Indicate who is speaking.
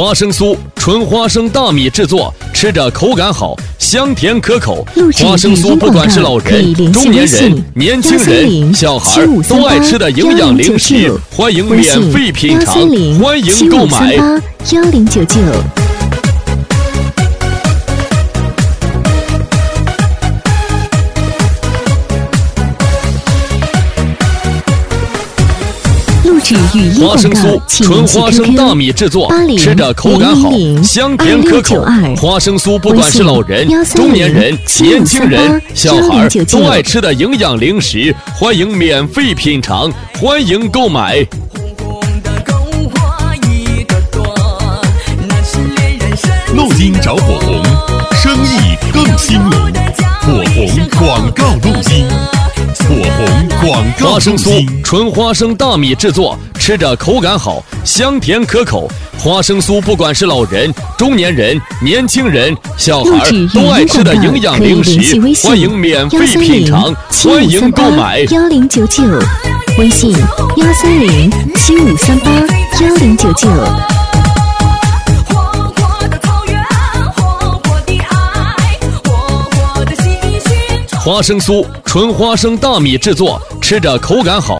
Speaker 1: 花生酥，纯花生大米制作，吃着口感好，香甜可口。花生酥不管是老人、中年人、年轻人、小孩都爱吃的营养零食，欢迎免费品尝，欢迎购买。
Speaker 2: 1099。
Speaker 1: 花生酥，纯花生大米制作，吃着口感好，香甜可口。花生酥不管是老人、中年人、年轻人、小孩都爱吃的营养零食，欢迎免费品尝，欢迎购买。
Speaker 3: 录音找火红，生意更兴隆。火红广告录音。火红广告。
Speaker 1: 花生酥，纯花生大米制作，吃着口感好，香甜可口。花生酥不管是老人、中年人、年轻人、小孩都爱吃的营养零食，欢迎免费品尝，欢迎购买。
Speaker 2: 1099，微信13075381099。
Speaker 1: 花生酥，纯花生大米制作，吃着口感好。